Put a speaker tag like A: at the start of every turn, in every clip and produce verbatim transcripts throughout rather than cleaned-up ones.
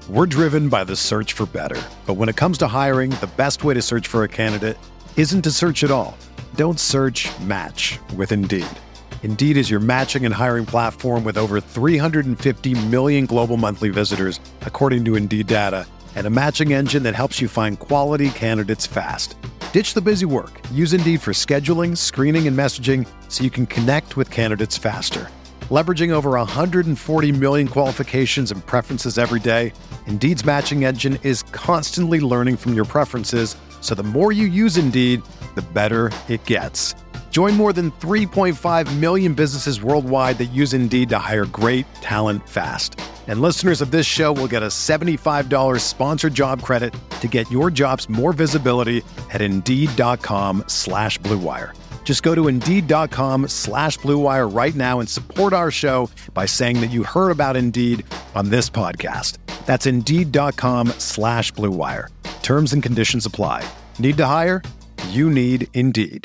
A: We're driven by the search for better. But when it comes to hiring, the best way to search for a candidate isn't to search at all. Don't search, match with Indeed. Indeed is your matching and hiring platform with over three hundred fifty million global monthly visitors, according to Indeed data, and a matching engine that helps you find quality candidates fast. Ditch the busy work. Use Indeed for scheduling, screening, and messaging so you can connect with candidates faster. Leveraging over one hundred forty million qualifications and preferences every day, Indeed's matching engine is constantly learning from your preferences, so the more you use Indeed, the better it gets. Join more than three point five million businesses worldwide that use Indeed to hire great talent fast. And listeners of this show will get a seventy-five dollars sponsored job credit to get your jobs more visibility at Indeed.com slash Blue Wire. Just go to Indeed.com slash Blue Wire right now and support our show by saying that you heard about Indeed on this podcast. That's Indeed.com slash Blue Wire. Terms and conditions apply. Need to hire? You need Indeed.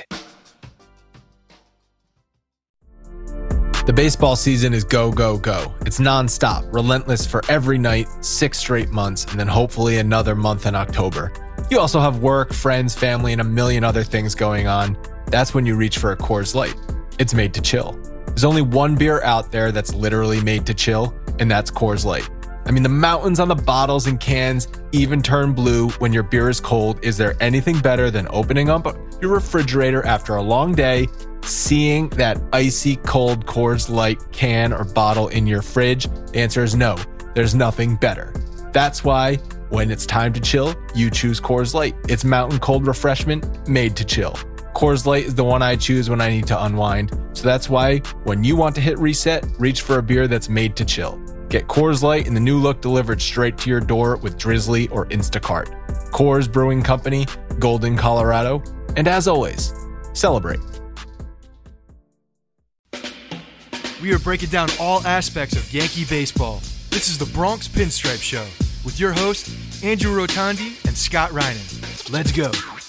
B: The baseball season is go, go, go. It's nonstop, relentless for every night, six straight months, and then hopefully another month in October. You also have work, friends, family, and a million other things going on. That's when you reach for a Coors Light. It's made to chill. There's only one beer out there that's literally made to chill, and that's Coors Light. I mean, the mountains on the bottles and cans even turn blue when your beer is cold. Is there anything better than opening up your refrigerator after a long day, seeing that icy cold Coors Light can or bottle in your fridge? The answer is no. There's nothing better. That's why when it's time to chill, you choose Coors Light. It's mountain cold refreshment made to chill. Coors Light is the one I choose when I need to unwind. So that's why when you want to hit reset, reach for a beer that's made to chill. Get Coors Light in the new look delivered straight to your door with Drizzly or Instacart. Coors Brewing Company, Golden, Colorado. And as always, celebrate.
C: We are breaking down all aspects of Yankee baseball. This is the Bronx Pinstripe Show with your hosts, Andrew Rotondi and Scott Reinen. Let's go.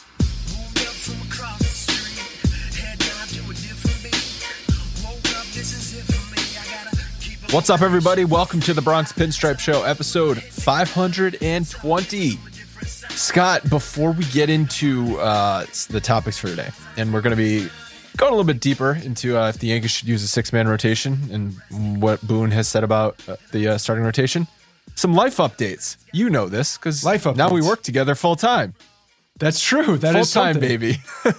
B: What's up, everybody? Welcome to the Bronx Pinstripe Show, episode five hundred twenty. Scott, before we get into uh, the topics for today, and we're going to be going a little bit deeper into uh, if the Yankees should use a six-man rotation and what Boone has said about uh, the uh, starting rotation, some life updates. You know this because now we work together full-time.
D: That's true. That
B: Full
D: is
B: time,
D: something.
B: baby.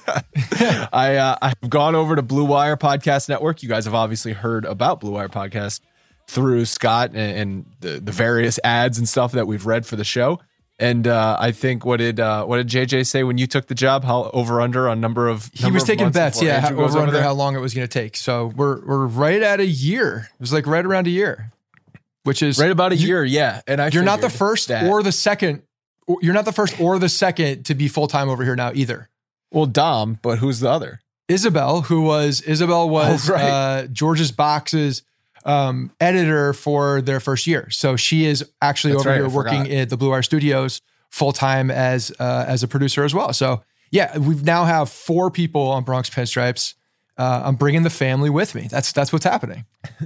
B: I uh, I've gone over to Blue Wire Podcast Network. You guys have obviously heard about Blue Wire Podcast through Scott and, and the, the various ads and stuff that we've read for the show. And uh, I think what did uh, what did J J say when you took the job? How over under on number of
D: he
B: number
D: was
B: of
D: taking bets, yeah, how, over,
B: over
D: under
B: there?
D: how long it was going to take. So we're we're right at a year. It was like right around a year, which is
B: right about a
D: you,
B: year, yeah. And I
D: you're not the first
B: that.
D: or the second. You're not the first or the second to be full time over here now either.
B: Well, Dom, but who's the other?
D: Isabel, who was Isabel was
B: oh, right.
D: uh, George's Box's um, editor for their first year. So she is actually
B: That's
D: over
B: right,
D: here
B: I
D: working
B: forgot.
D: at the Blue Wire Studios full time as uh, as a producer as well. So yeah, we now have four people on Bronx Pinstripes. Uh, I'm bringing the family with me. That's that's what's happening.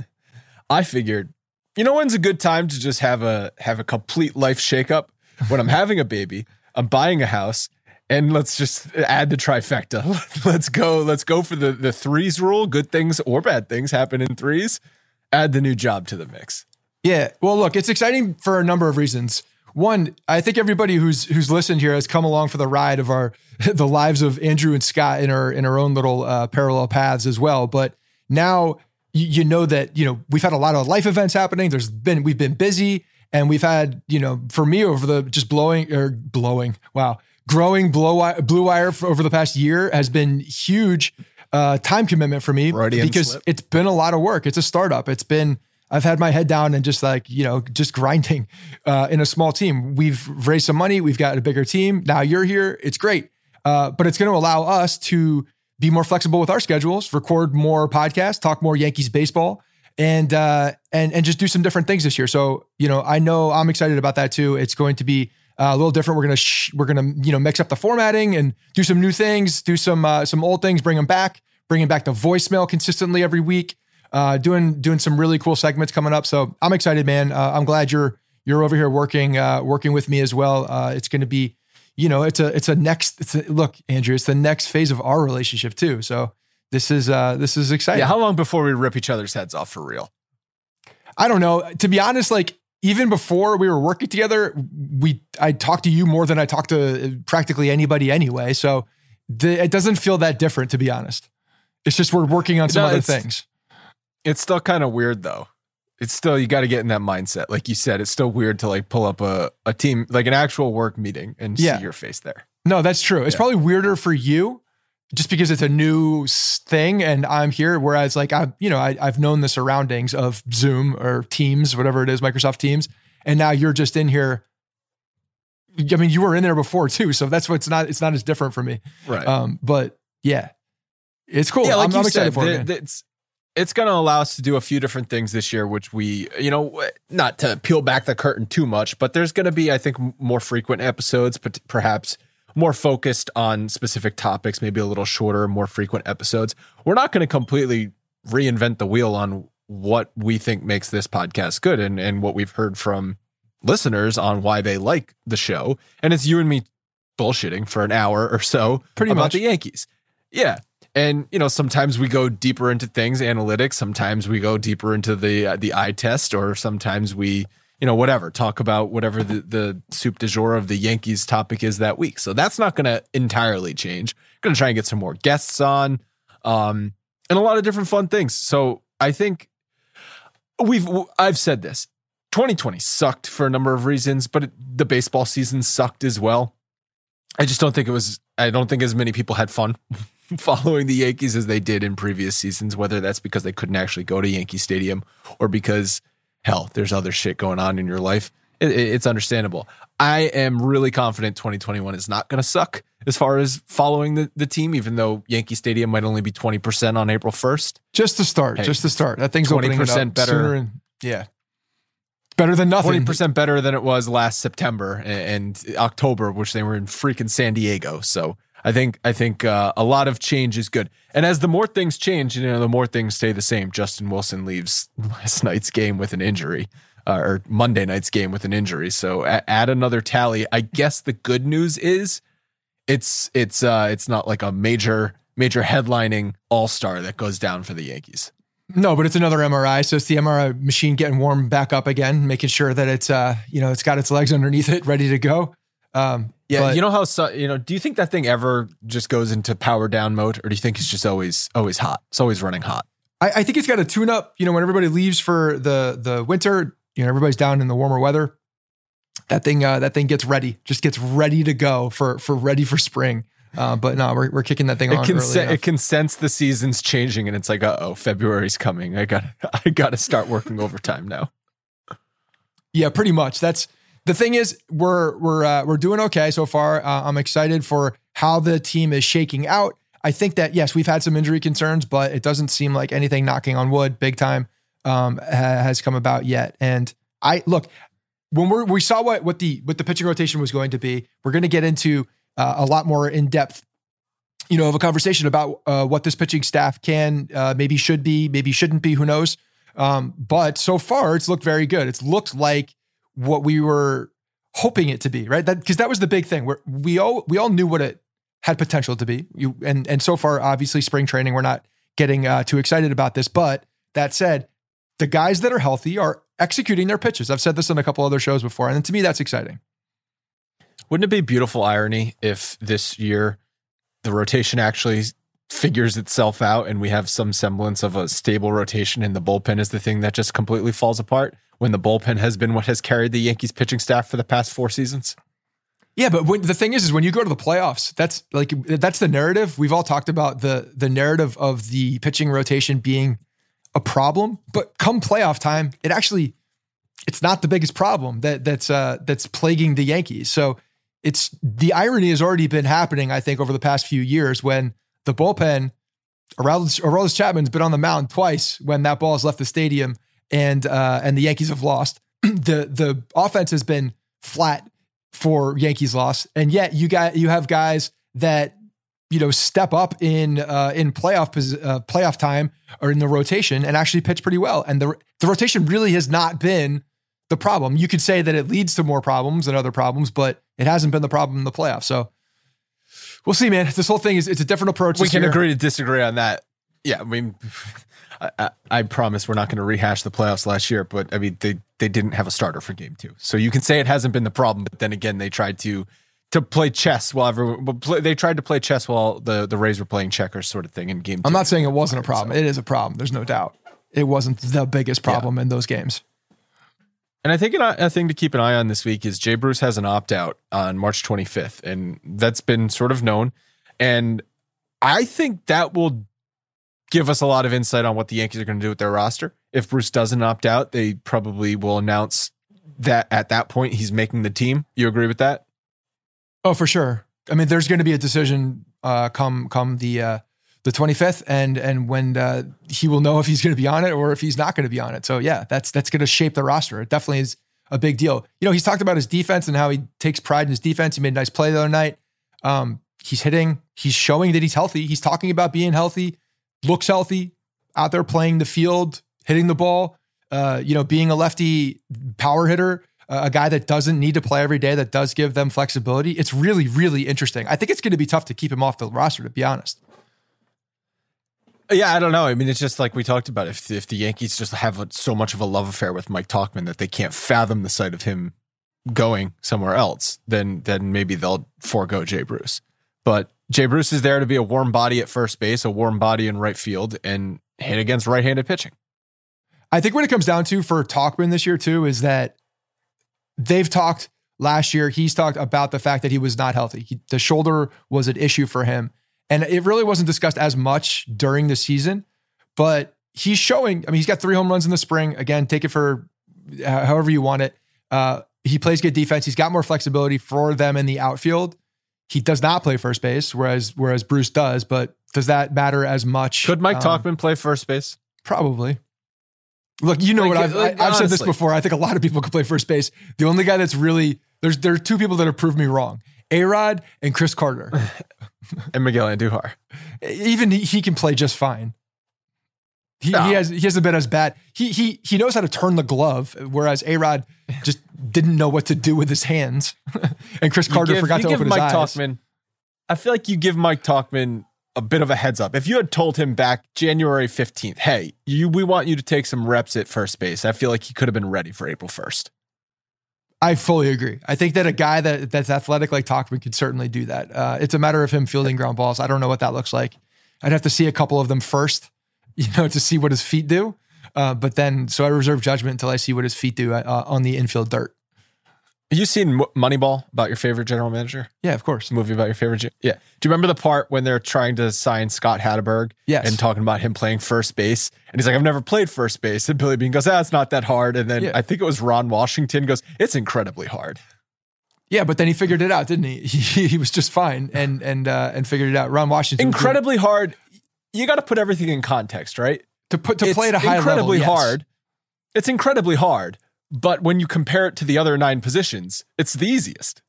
B: I figured, you know, when's a good time to just have a have a complete life shakeup? When I'm having a baby, I'm buying a house, and let's just add the trifecta. Let's go. Let's go for the, the threes rule. Good things or bad things happen in threes. Add the new job to the mix.
D: Yeah. Well, look, it's exciting for a number of reasons. One, I think everybody who's who's listened here has come along for the ride of our the lives of Andrew and Scott in our in our own little uh, parallel paths as well. But now you, you know that you know we've had a lot of life events happening. There's been we've been busy. And we've had, you know, for me over the just blowing or blowing, wow, growing blow wire, Blue Wire for over the past year has been huge uh, time commitment for me
B: Freudian
D: because
B: slip.
D: It's been a lot of work. It's a startup. It's been, I've had my head down and just like, you know, just grinding uh, in a small team. We've raised some money. We've got a bigger team. Now you're here. It's great. Uh, but it's going to allow us to be more flexible with our schedules, record more podcasts, talk more Yankees baseball. And, uh, and, and just do some different things this year. So, you know, I know I'm excited about that too. It's going to be uh, a little different. We're going to, sh- we're going to, you know, mix up the formatting and do some new things, do some, uh, some old things, bring them back, bringing back the voicemail consistently every week, uh, doing, doing some really cool segments coming up. So I'm excited, man. Uh, I'm glad you're, you're over here working, uh, working with me as well. Uh, it's going to be, you know, it's a, it's a next, it's a, look, Andrew, it's the next phase of our relationship too. So this is, uh, this is exciting.
B: Yeah. How long before we rip each other's heads off for real?
D: I don't know. To be honest, like even before we were working together, we, I talked to you more than I talked to practically anybody anyway. So the, it doesn't feel that different, to be honest. It's just, we're working on some
B: no,
D: other
B: it's,
D: things.
B: It's still kind of weird though. It's still, you got to get in that mindset. Like you said, it's still weird to like pull up a, a team, like an actual work meeting and
D: yeah.
B: see your face there.
D: No, that's true. It's yeah. probably weirder for you just because it's a new thing and I'm here. Whereas like, I've, you know, I, I've known the surroundings of Zoom or Teams, whatever it is, Microsoft Teams. And now you're just in here. I mean, you were in there before too. So that's what's not, it's not as different for me.
B: Right.
D: Um, but yeah, it's cool.
B: Yeah, like
D: I'm,
B: you
D: I'm excited
B: said,
D: for
B: the,
D: it.
B: the, it's, It's going to allow us to do a few different things this year, which we, you know, not to peel back the curtain too much, but there's going to be, I think, more frequent episodes, but perhaps more focused on specific topics, maybe a little shorter, more frequent episodes. We're not going to completely reinvent the wheel on what we think makes this podcast good and, and what we've heard from listeners on why they like the show. And it's you and me bullshitting for an hour or so
D: Pretty
B: about
D: much.
B: the Yankees. Yeah. And, you know, sometimes we go deeper into things, analytics. Sometimes we go deeper into the uh, the eye test, or sometimes we, you know, whatever, talk about whatever the, the soup du jour of the Yankees topic is that week. So that's not going to entirely change. Going to try and get some more guests on um, and a lot of different fun things. So I think we've, I've said this, twenty twenty sucked for a number of reasons, but it, the baseball season sucked as well. I just don't think it was, I don't think as many people had fun following the Yankees as they did in previous seasons, whether that's because they couldn't actually go to Yankee Stadium or because, hell, there's other shit going on in your life. It, it, it's understandable. I am really confident twenty twenty-one is not going to suck as far as following the, the team, even though Yankee Stadium might only be twenty percent on April first.
D: Just to start, hey, just to start. That thing's
B: twenty
D: opening
B: percent
D: up
B: better.
D: Sooner and, yeah. Better than nothing.
B: twenty percent better than it was last September and, and October, which they were in freaking San Diego. So I think I think uh, a lot of change is good. And as the more things change, you know, the more things stay the same. Justin Wilson leaves last night's game with an injury, uh, or Monday night's game with an injury. So a- add another tally. I guess the good news is it's it's uh, it's not like a major major headlining all-star that goes down for the Yankees.
D: No, but it's another M R I. So it's the M R I machine getting warmed back up again, making sure that it's, uh, you know, it's got its legs underneath it, ready to go. Um,
B: yeah.
D: but,
B: you know how, so, you know, do you think that thing ever just goes into power down mode, or do you think it's just always, always hot? It's always running hot.
D: I, I think it's got a tune up, you know, when everybody leaves for the, the winter, you know, everybody's down in the warmer weather. That thing, uh, that thing gets ready, just gets ready to go for, for ready for spring. Uh, but no, we're we're kicking that thing
B: it
D: on
B: can
D: early
B: se-
D: enough.
B: It can sense the season's changing, and it's like, uh oh, February's coming. I got I got to start working overtime now.
D: Yeah, pretty much. That's the thing. Is we're we're uh, we're doing okay so far. Uh, I'm excited for how the team is shaking out. I think that yes, we've had some injury concerns, but it doesn't seem like anything, knocking on wood, big time, um, ha- has come about yet. And I look when we we saw what what the what the pitching rotation was going to be. We're going to get into Uh, a lot more in depth, you know, of a conversation about uh, what this pitching staff can, uh, maybe should be, maybe shouldn't be, who knows. Um, but so far it's looked very good. It's looked like what we were hoping it to be, right? That, cause that was the big thing where we all, we all knew what it had potential to be. You, and, and so far, obviously spring training, we're not getting uh, too excited about this, but that said, the guys that are healthy are executing their pitches. I've said this on a couple other shows before. And to me, that's exciting.
B: Wouldn't it be beautiful irony if this year the rotation actually figures itself out and we have some semblance of a stable rotation and the bullpen is the thing that just completely falls apart, when the bullpen has been what has carried the Yankees pitching staff for the past four seasons?
D: Yeah, but when, the thing is, is when you go to the playoffs, that's like, that's the narrative. We've all talked about the the narrative of the pitching rotation being a problem, but come playoff time, it actually, it's not the biggest problem that that's uh, that's plaguing the Yankees. So it's, the irony has already been happening, I think, over the past few years when the bullpen, Aroldis, Aroldis Chapman's been on the mound twice when that ball has left the stadium and uh, and the Yankees have lost. the The offense has been flat for Yankees loss, and yet you got you have guys that, you know, step up in uh, in playoff uh, playoff time or in the rotation and actually pitch pretty well. And the the rotation really has not been the problem. You could say that it leads to more problems and other problems, but it hasn't been the problem in the playoffs. So we'll see, man. This whole thing is, it's a different approach.
B: We can
D: year.
B: agree to disagree on that. Yeah. I mean, I, I, I promise we're not going to rehash the playoffs last year, but I mean, they, they didn't have a starter for game two. So you can say it hasn't been the problem, but then again, they tried to, to play chess while everyone, they tried to play chess while the, the Rays were playing checkers sort of thing in game two.
D: I'm not saying it wasn't a problem. It is a problem. There's no doubt. It wasn't the biggest problem yeah. in those games.
B: And I think a thing to keep an eye on this week is Jay Bruce has an opt-out on March twenty-fifth, and that's been sort of known. And I think that will give us a lot of insight on what the Yankees are going to do with their roster. If Bruce doesn't opt out, they probably will announce that at that point he's making the team. You agree with that?
D: Oh, for sure. I mean, there's going to be a decision uh, come come the uh, the twenty-fifth, and and when uh, he will know if he's going to be on it or if he's not going to be on it. So yeah, that's that's going to shape the roster. It definitely is a big deal. You know, he's talked about his defense and how he takes pride in his defense. He made a nice play the other night. Um, he's hitting. He's showing that he's healthy. He's talking about being healthy, looks healthy, out there playing the field, hitting the ball. Uh, you know, being a lefty power hitter. A guy that doesn't need to play every day, that does give them flexibility. It's really, really interesting. I think it's going to be tough to keep him off the roster, to be honest.
B: Yeah, I don't know. I mean, it's just like we talked about. If if the Yankees just have a, so much of a love affair with Mike Tauchman that they can't fathom the sight of him going somewhere else, then then maybe they'll forego Jay Bruce. But Jay Bruce is there to be a warm body at first base, a warm body in right field, and hit against right-handed pitching.
D: I think what it comes down to for Tauchman this year, too, is that they've talked last year. He's talked about the fact that he was not healthy. He, the shoulder was an issue for him. And it really wasn't discussed as much during the season, but he's showing, I mean, he's got three home runs in the spring. Again, take it for however you want it. Uh, he plays good defense. He's got more flexibility for them in the outfield. He does not play first base, whereas, whereas Bruce does, but does that matter as much?
B: Could Mike
D: um,
B: Tauchman play first base?
D: Probably. Look, you know
B: like,
D: what I've,
B: like,
D: I've said this before. I think a lot of people could play first base. The only guy that's really, there's there are two people that have proved me wrong. A-Rod and Chris Carter.
B: And Miguel Andujar.
D: Even he, he can play just fine. He, no. he has he hasn't been as bad. He he he knows how to turn the glove, whereas A-Rod just didn't know what to do with his hands. And Chris Carter
B: give,
D: forgot to open
B: Mike
D: his eyes.
B: Tauchman, I feel like you give Mike Tauchman a bit of a heads up. If you had told him back January fifteenth, hey, you we want you to take some reps at first base, I feel like he could have been ready for April first.
D: I fully agree. I think that a guy that that's athletic like Tauchman could certainly do that. Uh, it's a matter of him fielding ground balls. I don't know what that looks like. I'd have to see a couple of them first, you know, to see what his feet do. Uh, but then, so I reserve judgment until I see what his feet do uh, on the infield dirt.
B: Have you seen Moneyball, about your favorite general manager?
D: Yeah, of course.
B: Movie about your favorite. Yeah. Do you remember the part when they're trying to sign Scott Hatteberg?
D: Yes.
B: And talking about him playing first base? And he's like, I've never played first base. And Billy Beane goes, ah, it's not that hard. And then yeah. I think it was Ron Washington goes, it's incredibly hard.
D: Yeah, but then he figured it out, didn't he? He, he was just fine and and uh, and figured it out. Ron Washington.
B: Incredibly hard. You got to put everything in context, right?
D: To put to
B: it's
D: play at a high level.
B: Incredibly
D: yes.
B: hard. It's incredibly hard. But when you compare it to the other nine positions, it's the easiest.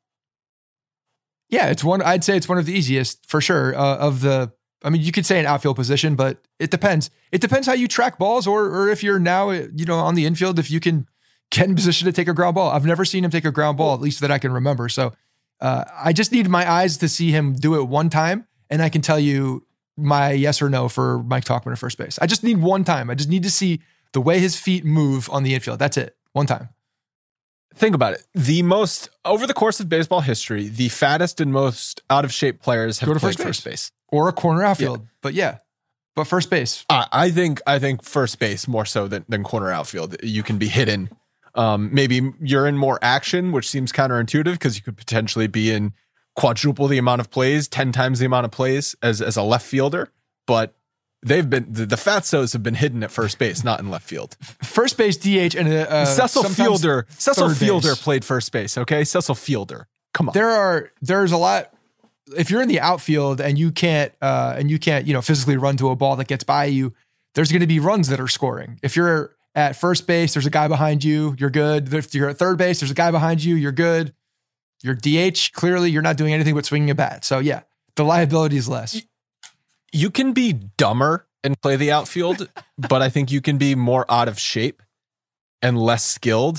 D: Yeah, it's one. I'd say it's one of the easiest for sure. Uh, of the, I mean, you could say an outfield position, but it depends. It depends how you track balls, or or if you're now, you know, on the infield, if you can get in position to take a ground ball. I've never seen him take a ground ball, at least that I can remember. So uh, I just need my eyes to see him do it one time, and I can tell you my yes or no for Mike Tauchman at first base. I just need one time. I just need to see the way his feet move on the infield. That's it. One time.
B: Think about it. The most, over the course of baseball history, the fattest and most out of shape players have
D: Go to
B: played
D: first base.
B: first base.
D: Or a corner outfield.
B: Yeah.
D: But yeah, but first base.
B: Uh, I think I think first base more so than, than corner outfield. You can be hidden. Um, maybe you're in more action, which seems counterintuitive because you could potentially be in quadruple the amount of plays, ten times the amount of plays as, as a left fielder. But they've been, the, the Fatsos have been hidden at first base, not in left field.
D: First base, D H, and uh,
B: Cecil Fielder. Cecil Fielder
D: base.
B: played first base. Okay, Cecil Fielder. Come on.
D: There are there's a lot. If you're in the outfield and you can't uh, and you can't you know physically run to a ball that gets by you, there's going to be runs that are scoring. If you're at first base, there's a guy behind you, you're good. If you're at third base, there's a guy behind you, you're good. You're D H. Clearly, you're not doing anything but swinging a bat. So yeah, the liability is less.
B: You can be dumber and play the outfield, but I think you can be more out of shape and less skilled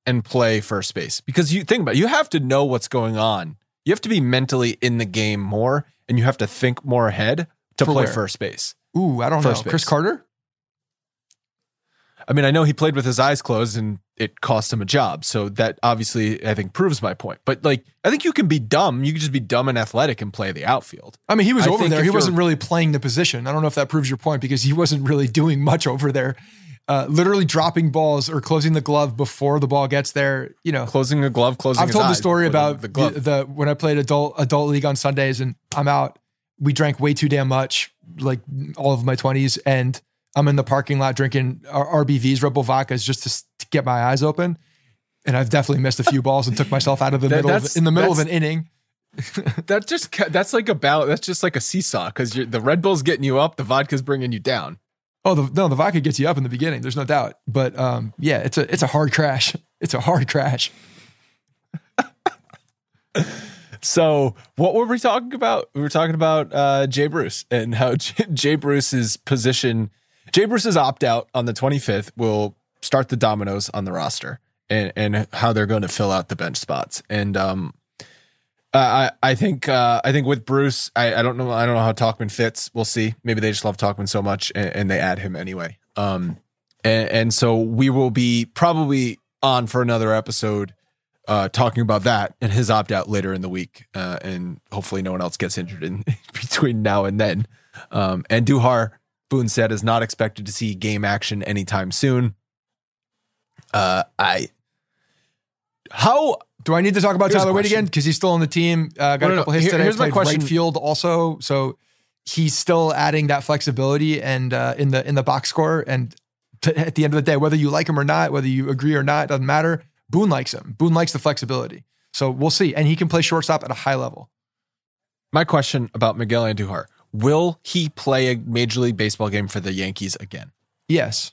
B: and play first base? Because you think about it, you have to know what's going on. You have to be mentally in the game more, and you have to think more ahead to
D: For
B: play
D: where?
B: first base.
D: Ooh, I don't
B: First
D: know. Chris
B: base.
D: Carter?
B: I mean, I know he played with his eyes closed and it cost him a job. So that obviously, I think, proves my point. But like, I think you can be dumb. You can just be dumb and athletic and play the outfield.
D: I mean, he was
B: I
D: over
B: think
D: there.
B: if
D: He wasn't
B: you're-
D: really playing the position. I don't know if that proves your point because he wasn't really doing much over there. Uh, literally dropping balls or closing the glove before the ball gets there. You know,
B: Closing a glove, closing
D: I've
B: his
D: told the
B: eyes
D: story
B: before
D: about
B: the,
D: the,
B: glove.
D: the when I played adult adult league on Sundays and I'm out. We drank way too damn much, like all of my twenties, and I'm in the parking lot drinking R B Vs, Red Bull vodkas, just to, to get my eyes open. And I've definitely missed a few balls and took myself out of the
B: That-
D: middle of,
B: that's-
D: in the middle of an
B: that's-
D: inning.
B: that just ca- that's like about that's just like a seesaw because the Red Bull's getting you up, the vodka's bringing you down.
D: Oh, the, no, the vodka gets you up in the beginning. There's no doubt. But um, yeah, it's a it's a hard crash. It's a hard crash.
B: So what were we talking about? We were talking about uh, Jay Bruce and how Jay, Jay Bruce's position, Jay Bruce's opt out on the twenty-fifth will start the dominoes on the roster and, and how they're going to fill out the bench spots. And um, I I think uh, I think with Bruce, I, I don't know I don't know how Talkman fits. We'll see. Maybe they just love Talkman so much and, and they add him anyway. Um, and, and so we will be probably on for another episode. Uh, talking about that and his opt out later in the week, uh, and hopefully no one else gets injured in between now and then. Um, and Duhar, Boone said, is not expected to see game action anytime soon. Uh, I how
D: Do I need to talk about
B: Here's a
D: Tyler Wade
B: question.
D: again? Because he's still on the team. Uh, got
B: No, no,
D: a couple
B: no.
D: hits
B: Here-
D: today.
B: here's my
D: Played
B: question.
D: right field also. So he's still adding that flexibility and uh, in the in the box score. And t- at the end of the day, whether you like him or not, whether you agree or not, doesn't matter. Boone likes him. Boone likes the flexibility. So we'll see. And he can play shortstop at a high level.
B: my question about Miguel Andujar: will he play a Major League Baseball game for the Yankees again?
D: Yes.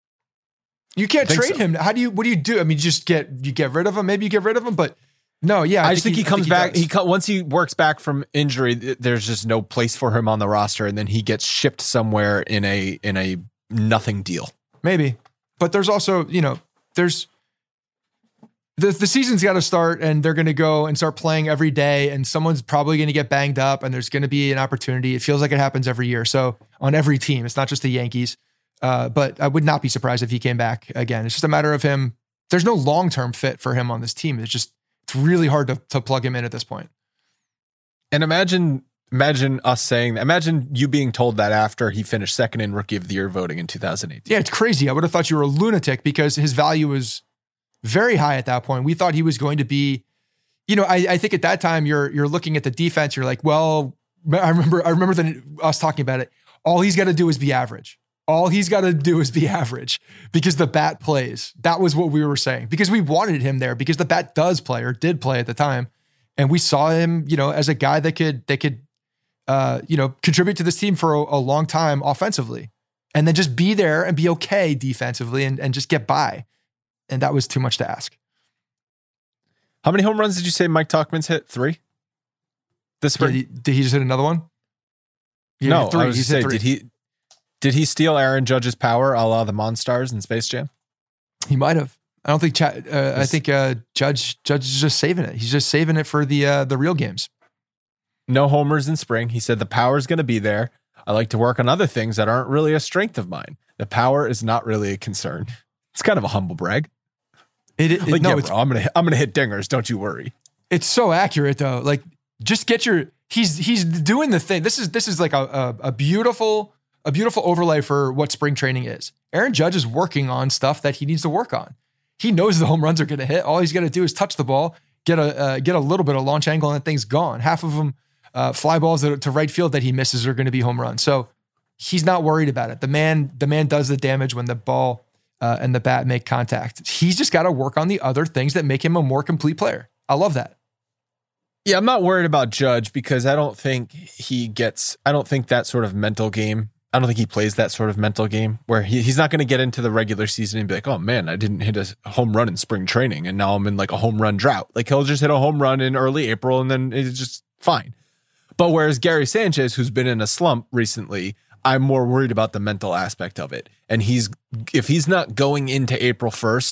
D: You can't
B: I think
D: trade
B: so.
D: him. How do you? What do you do? I mean, just get you get rid of him. Maybe you get rid of him, but no. Yeah,
B: I, just think he, comes
D: I
B: back.
D: does.
B: He co- once he works back from injury, th- there's just no place for him on the roster, and then he gets shipped somewhere in a in a nothing deal.
D: Maybe, but there's also you know there's the the season's got to start, and they're going to go and start playing every day, and someone's probably going to get banged up, and there's going to be an opportunity. It feels like it happens every year. So on every team, it's not just the Yankees. Uh, but I would not be surprised if he came back again. It's just a matter of him. There's no long term fit for him on this team. It's just it's really hard to to plug him in at this point.
B: And imagine, imagine us saying, imagine you being told that after he finished second in Rookie of the Year voting in two thousand eighteen.
D: Yeah, it's crazy. I would have thought you were a lunatic because his value was very high at that point. We thought he was going to be, you know, I, I think at that time you're you're looking at the defense. You're like, well, I remember I remember the, us talking about it. All he's got to do is be average. All he's got to do is be average because the bat plays. That was what we were saying because we wanted him there because the bat does play or did play at the time, and we saw him, you know, as a guy that could that could, uh, you know, contribute to this team for a, a long time offensively, and then just be there and be okay defensively and and just get by, and that was too much to ask.
B: How many home runs did you say Mike Tauchman's hit? Three? This
D: Did
B: spring?
D: he, did he just hit another one? Yeah,
B: no,
D: three.
B: I was
D: He's
B: just
D: hit
B: say,
D: three.
B: did he did he steal Aaron Judge's power a la the Monstars in Space Jam?
D: He might have. I don't think. Ch- uh, I
B: This-
D: think uh, Judge Judge is just saving it. He's just saving it for the uh, the real games.
B: No homers in spring. He said the power's going to be there. I like to work on other things that aren't really a strength of mine. The power is not really a concern. It's kind of a humble brag.
D: It, it,
B: Like,
D: no,
B: yeah,
D: it's
B: bro, I'm gonna hit, I'm gonna hit dingers. Don't you worry.
D: it's so accurate though. Like just get your. He's he's doing the thing. This is this is like a, a a beautiful a beautiful overlay for what spring training is. Aaron Judge is working on stuff that he needs to work on. He knows the home runs are going to hit. All he's got to do is touch the ball, get a uh, get a little bit of launch angle, and that thing's gone. Half of them uh, fly balls that, to right field that he misses are going to be home runs. So he's not worried about it. The man the man does the damage when the ball uh, and the bat make contact. He's just got to work on the other things that make him a more complete player. I love that.
B: Yeah, I'm not worried about Judge because I don't think he gets, I don't think that sort of mental game, I don't think he plays that sort of mental game where he, he's not going to get into the regular season and be like, oh man, I didn't hit a home run in spring training and now I'm in like a home run drought. Like he'll just hit a home run in early April and then it's just fine. But whereas Gary Sanchez, who's been in a slump recently, I'm more worried about the mental aspect of it. And he's, if he's not going into April first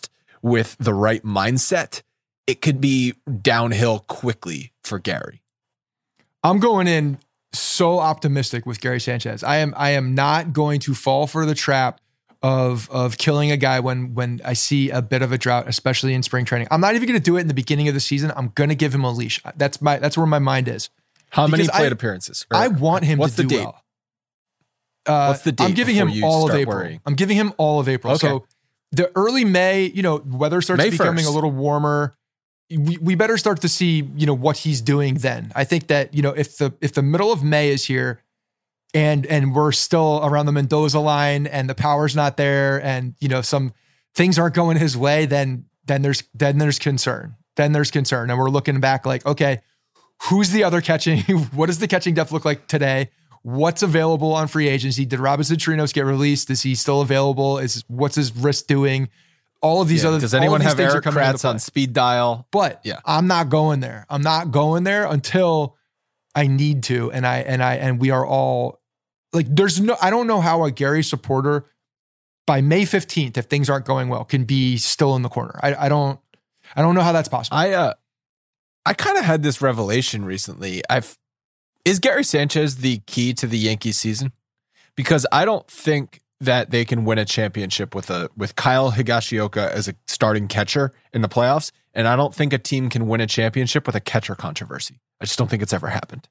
B: with the right mindset, it could be downhill quickly for Gary.
D: I'm going in so optimistic with Gary Sanchez. I am I am not going to fall for the trap of of killing a guy when when I see a bit of a drought, especially in spring training. I'm not even going to do it in the beginning of the season. I'm going to give him a leash. That's my that's where my mind is.
B: How
D: Because
B: many plate
D: I,
B: appearances? Or
D: I want him
B: what's
D: to
B: the
D: do
B: date?
D: well. Uh,
B: What's the date
D: I'm giving him
B: before you
D: all of
B: start
D: April.
B: worrying?
D: I'm giving him all of April.
B: Okay.
D: So the early May, you know, weather starts
B: May
D: becoming
B: first.
D: a little warmer. We, we better start to see, you know, what he's doing then. I think that, you know, if the if the middle of May is here and and we're still around the Mendoza line and the power's not there and, you know, some things aren't going his way, then then there's then there's concern. Then there's concern. And we're looking back like, okay, who's the other catching? What does the catching depth look like today? What's available on free agency? Did Robinson Chirinos get released? Is he still available? Is what's his wrist doing? All of these
B: Yeah,
D: other
B: does
D: all of
B: anyone
D: these
B: have
D: things are
B: Eric
D: coming into
B: Kratz
D: play.
B: on speed dial?
D: But
B: Yeah.
D: I'm not going there. I'm not going there until I need to. And I and I and we are all like, there's no, I don't know how a Gary supporter by May fifteenth, if things aren't going well, can be still in the corner. I, I don't, I don't know how that's possible.
B: I uh, I kind of had this revelation recently. I've is Gary Sanchez the key to the Yankees season? Because I don't think that they can win a championship with a with Kyle Higashioka as a starting catcher in the playoffs, and I don't think a team can win a championship with a catcher controversy. I just don't think it's ever happened.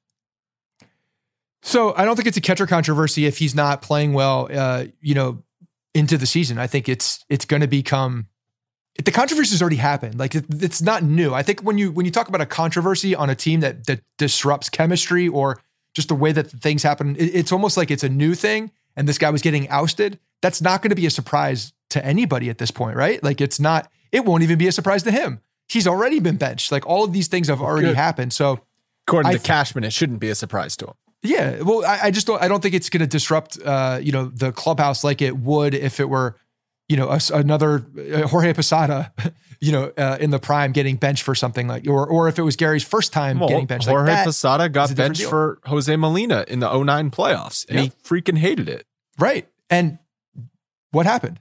D: So I don't think it's a catcher controversy if he's not playing well, uh, you know, into the season. I think it's it's going to become. The controversy has already happened. Like it, it's not new. I think when you when you talk about a controversy on a team that that disrupts chemistry or just the way that things happen, it, it's almost like it's a new thing. And this guy was getting ousted. That's not going to be a surprise to anybody at this point, right? Like it's not. It won't even be a surprise to him. He's already been benched. Like all of these things have already
B: Good.
D: happened. So
B: According
D: I
B: to
D: th-
B: Cashman, it shouldn't be a surprise to him.
D: Yeah, well, I, I just don't. I don't think it's going to disrupt, uh, you know, the clubhouse like it would if it were, you know, a, another uh, Jorge Posada, you know, uh, in the prime getting benched for something like, or or if it was Gary's first time
B: Well,
D: getting benched.
B: Jorge
D: like that,
B: Posada
D: is
B: got
D: a different
B: benched
D: deal.
B: for Jose Molina in the oh nine playoffs, and
D: Yeah.
B: he freaking hated it.
D: Right, and what happened?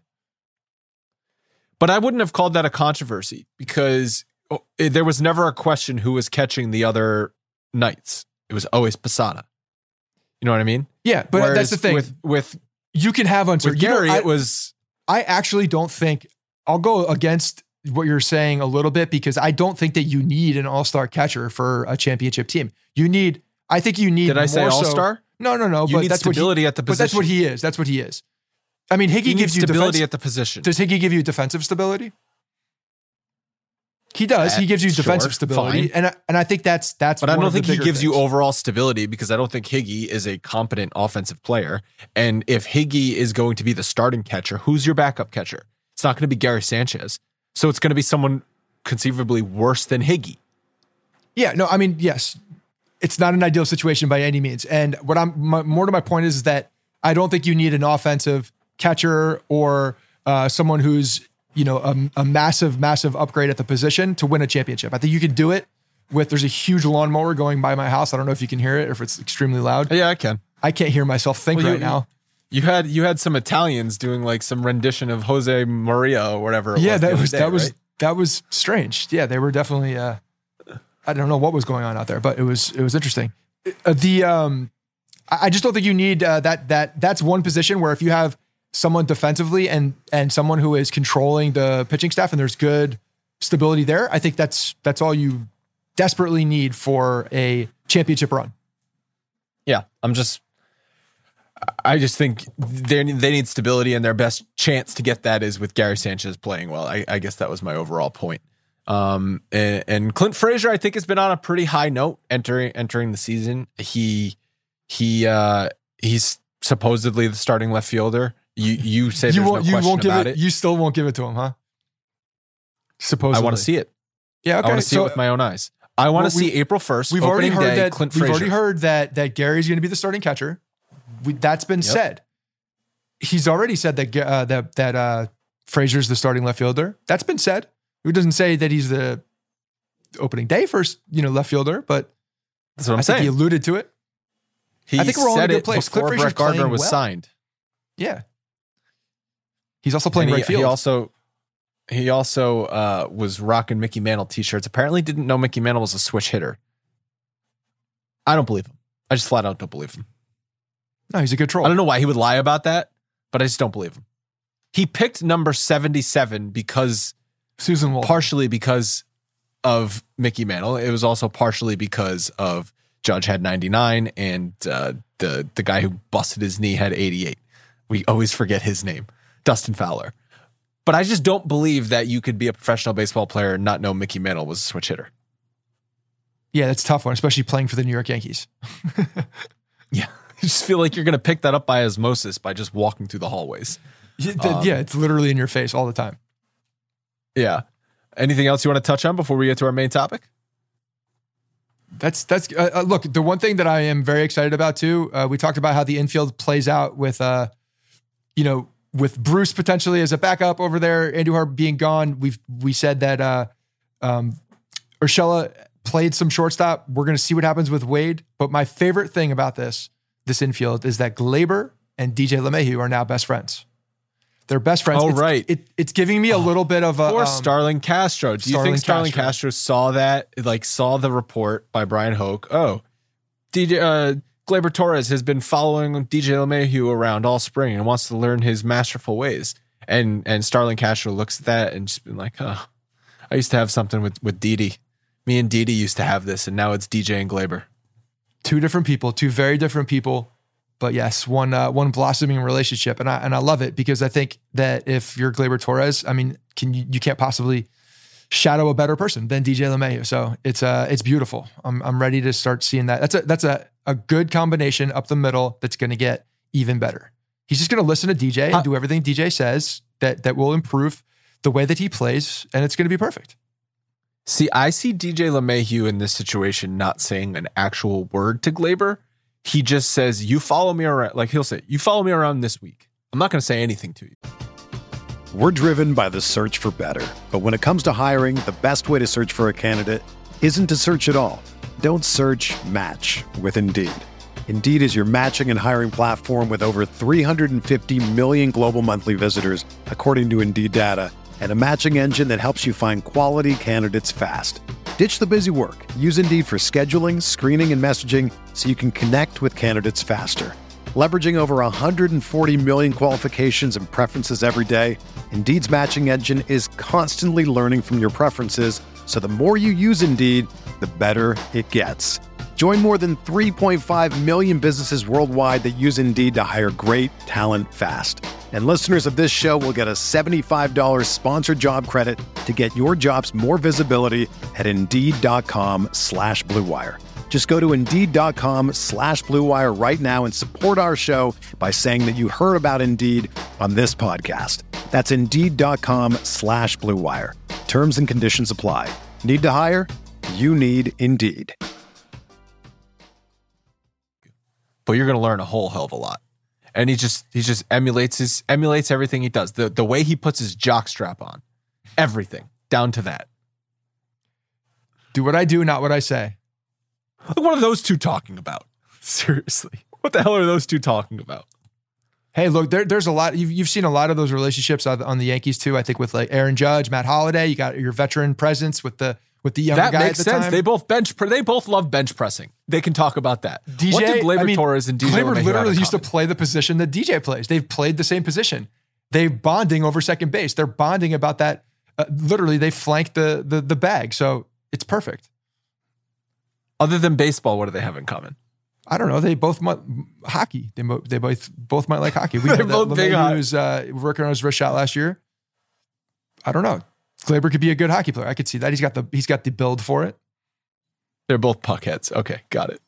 B: But I wouldn't have called that a controversy because oh, it, there was never a question who was catching the other nights. It was always Posada. You know what I mean?
D: Yeah, but
B: Whereas
D: that's the thing.
B: With with,
D: You can have
B: with
D: uncertainty.
B: Gary,
D: You know, I,
B: it was
D: I actually don't think I'll go against what you're saying a little bit because I don't think that you need an all-star catcher for a championship team. You need. I think you need.
B: Did I say
D: more so-
B: all-star?
D: No, no, no.
B: You
D: but
B: need
D: that's what he,
B: stability at the
D: But that's what
B: position.
D: he is. That's what he is. I mean, Higgy
B: you need
D: gives you
B: stability
D: defense,
B: at the position.
D: Does Higgy give you defensive stability? He does.
B: Uh,
D: He gives you
B: sure,
D: defensive stability,
B: fine.
D: and I, and I think that's that's.
B: But I
D: one
B: don't
D: of the
B: think he
D: bigger
B: gives you
D: things.
B: overall stability because I don't think Higgy is a competent offensive player. And if Higgy is going to be the starting catcher, who's your backup catcher? It's not going to be Gary Sanchez. So it's going to be someone conceivably worse than Higgy.
D: Yeah, no, I mean, yes, it's not an ideal situation by any means. And what I'm my, more to my point is that I don't think you need an offensive catcher or uh, someone who's, you know, a, a massive, massive upgrade at the position to win a championship. I think you can do it with, there's a huge lawnmower going by my house. I don't know if you can hear it or if it's extremely loud.
B: Yeah, I can.
D: I can't hear myself think
B: Well, you-
D: right now.
B: You had you had some Italians doing like some rendition of Jose Maria or whatever. It
D: Yeah,
B: was the
D: that
B: other
D: was
B: day,
D: that was
B: right?
D: that was strange. Yeah, they were definitely. Uh, I don't know what was going on out there, but it was it was interesting. Uh, the um, I I just don't think you need uh, that that that's one position where if you have someone defensively and and someone who is controlling the pitching staff and there's good stability there, I think that's that's all you desperately need for a championship run.
B: Yeah, I'm just. I just think they they need stability, and their best chance to get that is with Gary Sanchez playing well. I, I guess that was my overall point. Um, and, and Clint Frazier, I think, has been on a pretty high note entering entering the season. He he uh, he's supposedly the starting left fielder. You you say
D: You
B: there's
D: won't
B: no
D: you
B: question
D: won't give
B: about
D: it,
B: it.
D: You still won't give it to him, huh? Supposedly,
B: I want to see it.
D: Yeah, okay.
B: I want to see
D: So-
B: it with my own eyes. I want
D: Well,
B: to
D: we-
B: see April first.
D: We've already
B: opening
D: heard
B: day,
D: that.
B: Clint
D: We've
B: Frazier.
D: already heard that that Gary's going to be the starting catcher. We, that's been
B: Yep.
D: said. He's already said that uh, that that uh, Frazier's the starting left fielder. That's been said. It doesn't say that he's the opening day first, you know, left fielder, but
B: That's what I'm
D: I think
B: saying.
D: he alluded to it.
B: He
D: I think we're all in a
B: said
D: good
B: it
D: place.
B: before
D: Clint Frazier's
B: Brett Gardner
D: playing
B: was
D: well.
B: signed.
D: Yeah, he's also playing
B: And he,
D: right field.
B: he also He also uh, was rocking Mickey Mantle t-shirts. Apparently didn't know Mickey Mantle was a switch hitter. I don't believe him. I just flat out don't believe him.
D: No, he's a good troll.
B: I don't know why he would lie about that, but I just don't believe him. He picked number seventy-seven because
D: Susan Wolf.
B: Partially because of Mickey Mantle. It was also partially because of Judge had ninety-nine and uh, the the guy who busted his knee had eighty-eight. We always forget his name, Dustin Fowler. But I just don't believe that you could be a professional baseball player and not know Mickey Mantle was a switch hitter.
D: Yeah, that's a tough one, especially playing for the New York Yankees.
B: Yeah. I just feel like you're going to pick that up by osmosis by just walking through the hallways.
D: Yeah, the, um, yeah, it's literally in your face all the time.
B: Yeah. Anything else you want to touch on before we get to our main topic?
D: That's, that's uh, uh, look, the one thing that I am very excited about too, uh, we talked about how the infield plays out with, uh, you know, with Bruce potentially as a backup over there, Andujar being gone. We've, we said that uh, um, Urshela played some shortstop. We're going to see what happens with Wade. But my favorite thing about this, this infield is that Gleyber and D J LeMahieu are now best friends. They're best friends.
B: Oh,
D: it's,
B: right.
D: It, it's giving me a little bit of a...
B: Or
D: um,
B: Starlin Castro. Do you
D: Starlin
B: think Starlin
D: Castro.
B: Castro saw that, like saw the report by Brian Hoke? Oh, D J uh, Gleyber Torres has been following D J LeMahieu around all spring and wants to learn his masterful ways. And and Starlin Castro looks at that and just been like, oh, I used to have something with, with Didi. Me and Didi used to have this, and now it's D J and Gleyber.
D: Two different people, two very different people. But yes, one uh, one blossoming relationship, and I and I love it because I think that if you're Gleyber Torres, I mean, can you you can't possibly shadow a better person than D J LeMahieu. So it's uh it's beautiful. I'm I'm ready to start seeing that. That's a that's a a good combination up the middle that's going to get even better. He's just going to listen to D J and uh, do everything D J says that that will improve the way that he plays, and it's going to be perfect.
B: See, I see D J LeMahieu in this situation not saying an actual word to Gleyber. He just says, you follow me around. Like he'll say, you follow me around this week. I'm not going to say anything to you.
A: We're driven by the search for better. But when it comes to hiring, the best way to search for a candidate isn't to search at all. Don't search, match with Indeed. Indeed is your matching and hiring platform with over three hundred fifty million global monthly visitors, according to Indeed data, and a matching engine that helps you find quality candidates fast. Ditch the busy work. Use Indeed for scheduling, screening, and messaging so you can connect with candidates faster. Leveraging over one hundred forty million qualifications and preferences every day, Indeed's matching engine is constantly learning from your preferences, so the more you use Indeed, the better it gets. Join more than three point five million businesses worldwide that use Indeed to hire great talent fast. And listeners of this show will get a seventy-five dollars sponsored job credit to get your jobs more visibility at Indeed.com slash Blue Wire. Just go to Indeed.com slash Blue Wire right now and support our show by saying that you heard about Indeed on this podcast. That's Indeed.com slash Blue Wire. Terms and conditions apply. Need to hire? You need Indeed.
B: But you're going to learn a whole hell of a lot. And he just he just emulates his emulates everything he does. The the way he puts his jock strap on. Everything. Down to that.
D: Do what I do, not what I say.
B: What are those two talking about? Seriously. What the hell are those two talking about?
D: Hey, look, there, there's a lot. You've, you've seen a lot of those relationships on, on the Yankees too. I think with like Aaron Judge, Matt Holliday, you got your veteran presence with the with the younger
B: that
D: guy
B: makes
D: at the
B: sense.
D: time.
B: They both bench. They both love bench pressing. They can talk about that.
D: D J,
B: what did Gleyber
D: I mean,
B: Torres and D J
D: Gleyber
B: LeMahieu
D: literally
B: have in
D: used to
B: common?
D: play the position that D J plays. They've played the same position. They're bonding over second base. They're bonding about that. Uh, literally, they flank the, the the bag. So it's perfect.
B: Other than baseball, what do they have in common?
D: I don't know. They both might hockey. They mo- they both both might like hockey. We
B: They're
D: know that
B: both big
D: LeMahieu
B: hockey.
D: was uh, working on his wrist shot last year. I don't know. Gleyber could be a good hockey player. I could see that. He's got the he's got the build for it.
B: They're both puckheads. Okay, got it.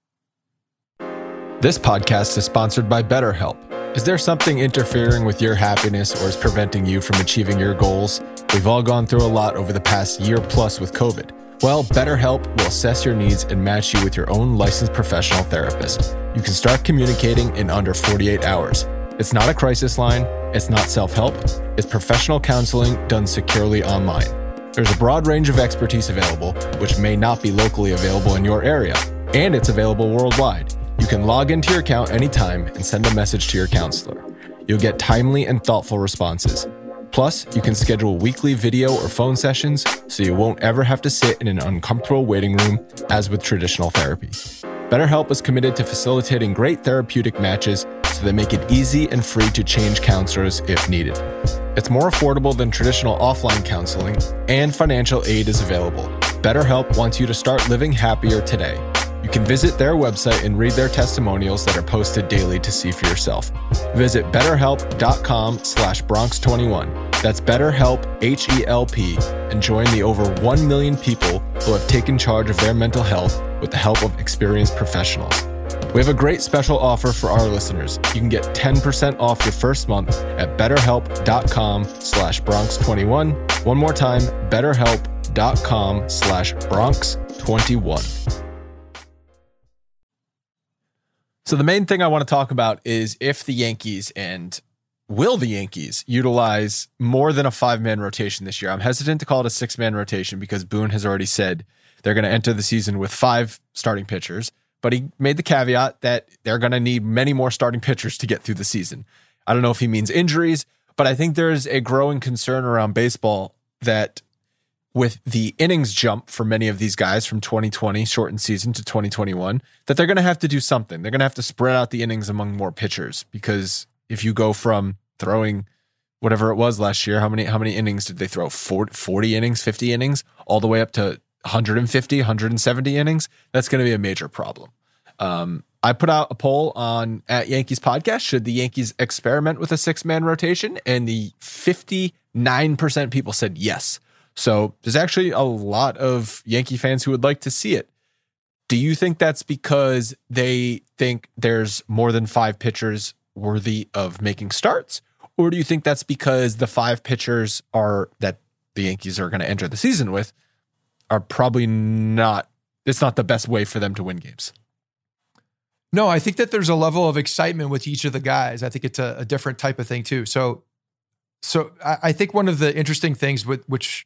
B: This podcast is sponsored by BetterHelp. Is there something interfering with your happiness or is preventing you from achieving your goals? We've all gone through a lot over the past year plus with COVID. Well, BetterHelp will assess your needs and match you with your own licensed professional therapist. You can start communicating in under forty-eight hours. It's not a crisis line. It's not self-help. It's professional counseling done securely online. There's a broad range of expertise available, which may not be locally available in your area, and it's available worldwide. You can log into your account anytime and send a message to your counselor. You'll get timely and thoughtful responses. Plus, you can schedule weekly video or phone sessions so you won't ever have to sit in an uncomfortable waiting room as with traditional therapy. BetterHelp is committed to facilitating great therapeutic matches so they make it easy and free to change counselors if needed. It's more affordable than traditional offline counseling, and financial aid is available. BetterHelp wants you to start living happier today. You can visit their website and read their testimonials that are posted daily to see for yourself. Visit betterhelp.com slash Bronx21. That's BetterHelp, H E L P, and join the over one million people who have taken charge of their mental health with the help of experienced professionals. We have a great special offer for our listeners. You can get ten percent off your first month at betterhelp.com slash Bronx21. One more time, betterhelp.com slash Bronx21. So the main thing I want to talk about is if the Yankees and will the Yankees utilize more than a five-man rotation this year. I'm hesitant to call it a six-man rotation because Boone has already said they're going to enter the season with five starting pitchers, but he made the caveat that they're going to need many more starting pitchers to get through the season. I don't know if he means injuries, but I think there's a growing concern around baseball that with the innings jump for many of these guys from twenty twenty shortened season to twenty twenty-one, that they're going to have to do something. They're going to have to spread out the innings among more pitchers, because if you go from throwing whatever it was last year, how many how many innings did they throw? forty, forty innings, fifty innings, all the way up to one hundred fifty, one hundred seventy innings. That's going to be a major problem. Um, I put out a poll on at Yankees Podcast. Should the Yankees experiment with a six-man rotation? And the fifty-nine percent people said yes. So there's actually a lot of Yankee fans who would like to see it. Do you think that's because they think there's more than five pitchers worthy of making starts? Or do you think that's because the five pitchers are that the Yankees are going to enter the season with are probably not, it's not the best way for them to win games?
D: No, I think that there's a level of excitement with each of the guys. I think it's a, a different type of thing too. So, so I, I think one of the interesting things with which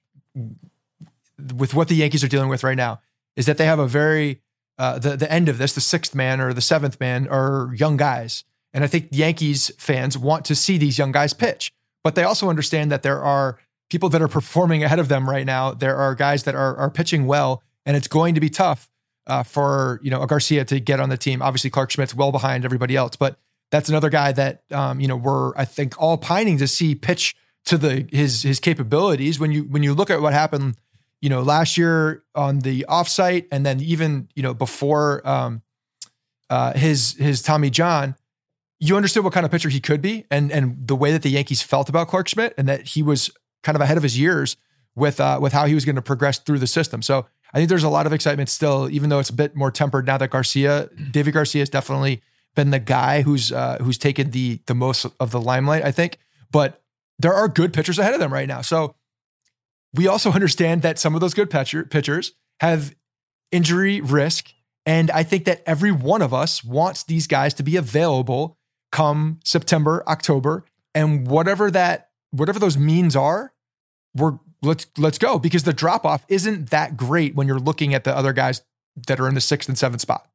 D: with what the Yankees are dealing with right now is that they have a very uh, the the end of this, the sixth man or the seventh man are young guys, and I think Yankees fans want to see these young guys pitch, but they also understand that there are people that are performing ahead of them right now. There are guys that are are pitching well, and it's going to be tough uh, for you know a Garcia to get on the team. Obviously, Clarke Schmidt's well behind everybody else, but that's another guy that um, you know we're I think all pining to see pitch to the his his capabilities. When you when you look at what happened, you know, last year on the offsite, and then even you know before um, uh, his his Tommy John, you understood what kind of pitcher he could be, and and the way that the Yankees felt about Clarke Schmidt, and that he was kind of ahead of his years with uh, with how he was going to progress through the system. So I think there's a lot of excitement still, even though it's a bit more tempered now that Garcia, David Garcia, has definitely been the guy who's uh, who's taken the the most of the limelight, I think, but there are good pitchers ahead of them right now. So we also understand that some of those good pitcher, pitchers have injury risk. And I think that every one of us wants these guys to be available come September, October, and whatever that, whatever those means are, we're let's, let's go, because the drop off isn't that great when you're looking at the other guys that are in the sixth and seventh spot.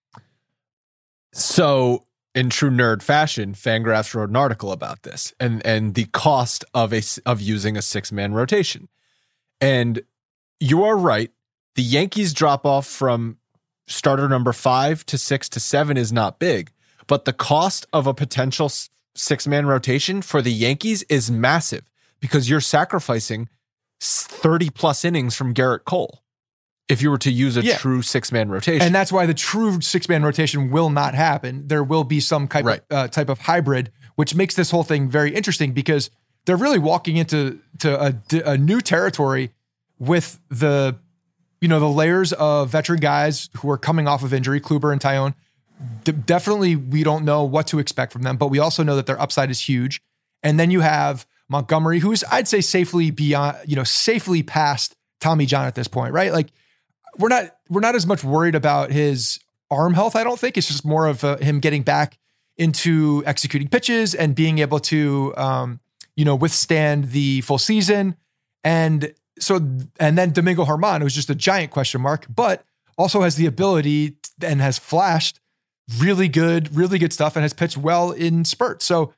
B: So in true nerd fashion, Fangraphs wrote an article about this and, and the cost of a, of using a six-man rotation. And you are right. The Yankees drop off from starter number five to six to seven is not big, but the cost of a potential six-man rotation for the Yankees is massive, because you're sacrificing thirty plus innings from Garrett Cole if you were to use a yeah. true six-man rotation.
D: And that's why the true six-man rotation will not happen. There will be some type, right. of, uh, type of hybrid, which makes this whole thing very interesting, because they're really walking into to a, a new territory with the, you know, the layers of veteran guys who are coming off of injury, Kluber and Taillon. D- definitely, we don't know what to expect from them, but we also know that their upside is huge. And then you have Montgomery, who's, I'd say, safely beyond, you know, safely past Tommy John at this point, right? Like, we're not we're not as much worried about his arm health, I don't think. It's just more of uh, him getting back into executing pitches and being able to, um, you know, withstand the full season. And so, and then Domingo Germán, who's just a giant question mark, but also has the ability and has flashed really good, really good stuff and has pitched well in spurts. So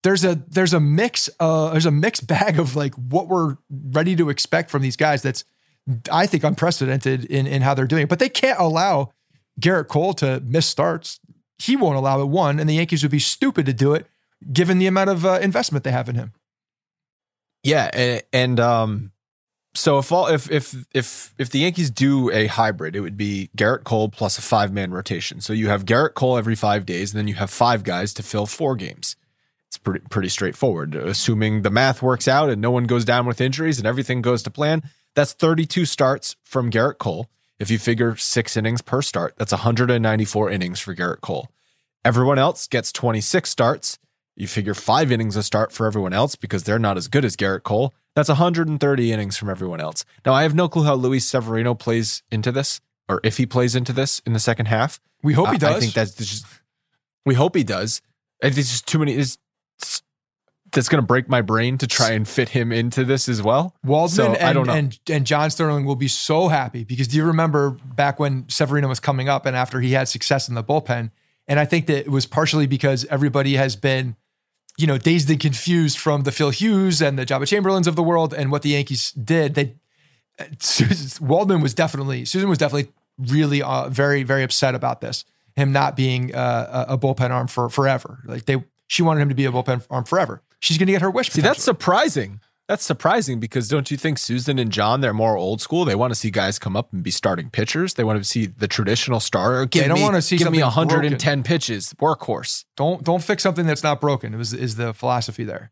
D: there's a there's a mix uh there's a mixed bag of like what we're ready to expect from these guys. That's I think unprecedented in in how they're doing it. But they can't allow Garrett Cole to miss starts. He won't allow it, one, and the Yankees would be stupid to do it given the amount of uh, investment they have in him.
B: Yeah, and, and um, so if all if if if if the Yankees do a hybrid, it would be Garrett Cole plus a five man rotation. So you have Garrett Cole every five days, and then you have five guys to fill four games. It's pretty pretty straightforward, assuming the math works out and no one goes down with injuries and everything goes to plan. That's thirty-two starts from Garrett Cole. If you figure six innings per start, that's one hundred ninety-four innings for Garrett Cole. Everyone else gets twenty-six starts. You figure five innings a start for everyone else because they're not as good as Garrett Cole. That's one hundred thirty innings from everyone else. Now, I have no clue how Luis Severino plays into this, or if he plays into this in the second half.
D: We hope he does.
B: I, I think that's just, we hope he does. It's just too many. It's, that's going to break my brain to try and fit him into this as well.
D: Waldman
B: so,
D: and,
B: I don't know.
D: and and John Sterling will be so happy because do you remember back when Severino was coming up and after he had success in the bullpen? And I think that it was partially because everybody has been, you know, dazed and confused from the Phil Hughes and the Jabba Chamberlains of the world and what the Yankees did. They Susan, Waldman was definitely Susan was definitely really uh, very very upset about this. Him not being uh, a bullpen arm for forever. Like they, she wanted him to be a bullpen arm forever. She's going to get her wish.
B: See, that's surprising. That's surprising because don't you think Susan and John, they're more old school. They want to see guys come up and be starting pitchers. They want to see the traditional starter. Give
D: they don't
B: me,
D: want to see
B: give me one hundred ten
D: broken.
B: pitches, workhorse.
D: Don't don't fix something that's not broken. It was is the philosophy there.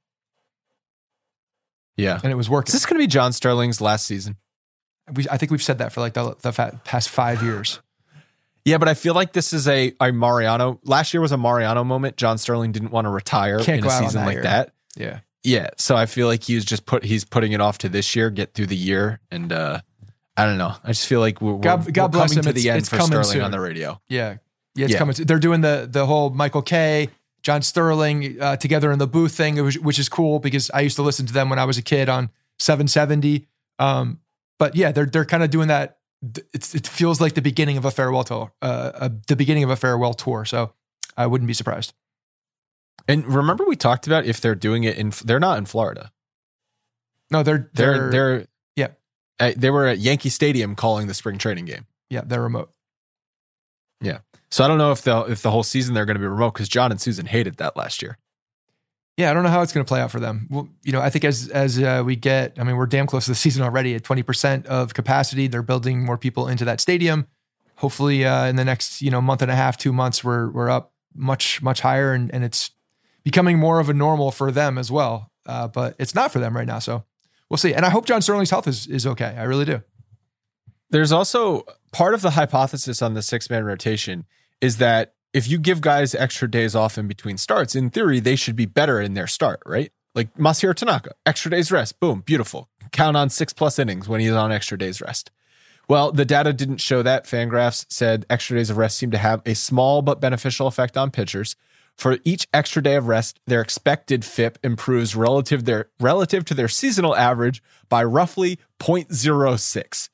B: Yeah,
D: and it was working.
B: Is this going to be John Sterling's last season?
D: We, I think we've said that for like the, the past five years.
B: Yeah, but I feel like this is a, a Mariano. Last year was a Mariano moment. John Sterling didn't want to retire
D: Can't
B: in
D: go
B: a
D: out
B: season
D: that
B: like
D: year.
B: that.
D: Yeah.
B: Yeah. So I feel like he's just put, he's putting it off to this year, get through the year. And uh, I don't know. I just feel like we're,
D: God,
B: we're,
D: God
B: we're
D: bless
B: coming
D: him.
B: to
D: It's,
B: the end
D: it's
B: for
D: coming
B: Sterling
D: soon.
B: on the radio.
D: Yeah. Yeah. It's
B: Yeah.
D: coming. They're doing the, the whole Michael Kay, John Sterling uh, together in the booth thing, which, which is cool because I used to listen to them when I was a kid on seven seventy. Um, but yeah, they're, they're kind of doing that. It's, it feels like the beginning of a farewell tour, uh, uh, the beginning of a farewell tour. So I wouldn't be surprised.
B: And remember we talked about if they're doing it in, they're not in Florida.
D: No, they're,
B: They're,
D: they're,
B: they're,
D: yeah.
B: uh, they were at Yankee Stadium calling the spring training game.
D: Yeah. They're remote.
B: Yeah. So I don't know if the, if the whole season they're going to be remote because John and Susan hated that last year.
D: Yeah, I don't know how it's going to play out for them. Well, you know, I think as as uh, we get, I mean, we're damn close to the season already at twenty percent of capacity. They're building more people into that stadium. Hopefully, uh, in the next you know month and a half, two months, we're we're up much much higher, and and it's becoming more of a normal for them as well. Uh, but it's not for them right now, so we'll see. And I hope John Sterling's health is is okay. I really do.
B: There's also part of the hypothesis on the six man rotation is that if you give guys extra days off in between starts, in theory, they should be better in their start, right? Like Masahiro Tanaka, extra days rest, boom, beautiful. Count on six plus innings when he's on extra days rest. Well, the data didn't show that. Fangraphs said extra days of rest seem to have a small but beneficial effect on pitchers. For each extra day of rest, their expected F I P improves relative, their, relative to their seasonal average by roughly zero point zero six.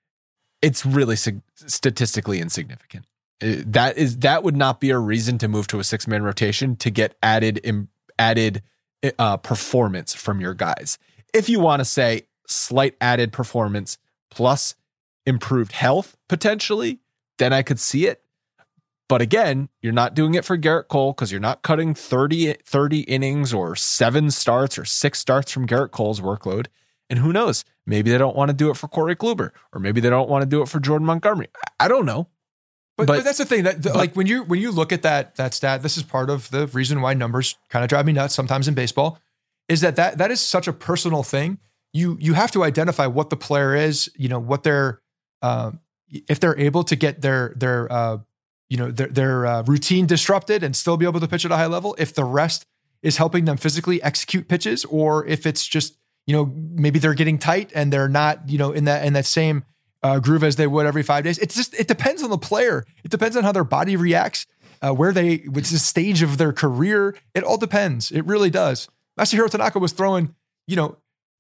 B: It's really sig- statistically insignificant. That is that would not be a reason to move to a six man rotation to get added im, added uh, performance from your guys. If you want to say slight added performance plus improved health potentially, then I could see it. But again, you're not doing it for Garrett Cole because you're not cutting thirty, thirty innings or seven starts or six starts from Garrett Cole's workload. And who knows? Maybe they don't want to do it for Corey Kluber, or maybe they don't want to do it for Jordan Montgomery. I don't know.
D: But,
B: But-
D: but that's the thing that
B: but-
D: like when you when you look at that that stat, this is part of the reason why numbers kind of drive me nuts sometimes in baseball, is that that that is such a personal thing. You you have to identify what the player is, you know, what they're um, if they're able to get their their uh, you know their their uh, routine disrupted and still be able to pitch at a high level. If the rest is helping them physically execute pitches, or if it's just you know maybe they're getting tight and they're not you know in that in that same Uh, groove as they would every five days. It's just, it depends on the player. It depends on how their body reacts, uh, where they, what's the stage of their career. It all depends. It really does. Masahiro Tanaka was throwing, you know,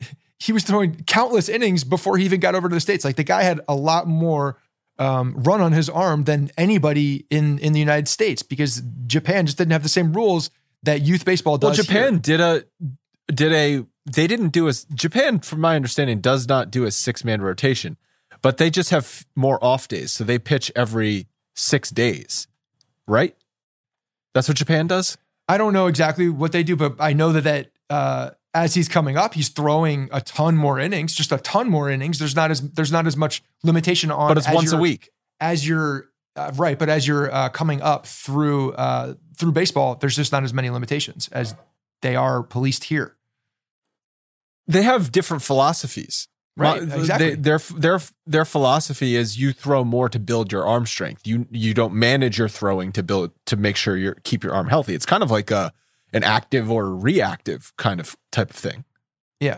D: he was throwing countless innings before he even got over to the States. Like the guy had a lot more um, run on his arm than anybody in, in the United States because Japan just didn't have the same rules that youth baseball does.
B: Well, Japan
D: here.
B: did a did a they didn't do a Japan, from my understanding, does not do a six man rotation, but they just have more off days, so they pitch every six days, right? That's what Japan does.
D: I don't know exactly what they do, but I know that that uh, as he's coming up, he's throwing a ton more innings, just a ton more innings. There's not as there's not as much limitation on,
B: but it's once a week
D: as you're uh, right. But as you're uh, coming up through uh, through baseball, there's just not as many limitations as they are policed here.
B: They have different philosophies.
D: Right, exactly.
B: They, their their their philosophy is you throw more to build your arm strength. You you don't manage your throwing to build to make sure you keep your arm healthy. It's kind of like a an active or reactive kind of type of thing.
D: Yeah,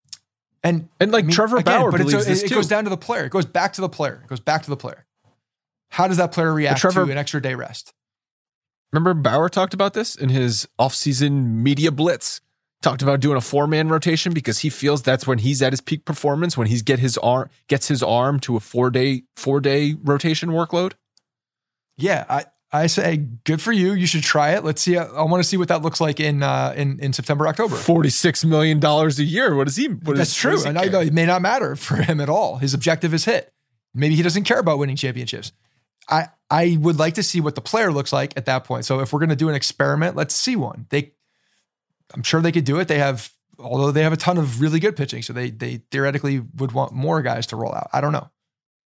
D: and
B: and like I mean, Trevor
D: again,
B: Bauer
D: but
B: believes
D: it's a,
B: this
D: it
B: too.
D: goes down to the player. It goes back to the player. It goes back to the player. How does that player react Trevor, to an extra day rest?
B: Remember Bauer talked about this in his off-season media blitz. Talked about doing a four-man rotation because he feels that's when he's at his peak performance, when he's get his arm gets his arm to a four-day four-day rotation workload.
D: Yeah, I, I say good for you. You should try it. Let's see. I, I want to see what that looks like in uh, in in September, October.
B: forty-six million dollars a year. What is he? What
D: that's
B: is,
D: true. And I know it may not matter for him at all. His objective is hit. Maybe he doesn't care about winning championships. I I would like to see what the player looks like at that point. So if we're going to do an experiment, let's see one. They I'm sure they could do it. They have, although they have a ton of really good pitching, so they they theoretically would want more guys to roll out. I don't know.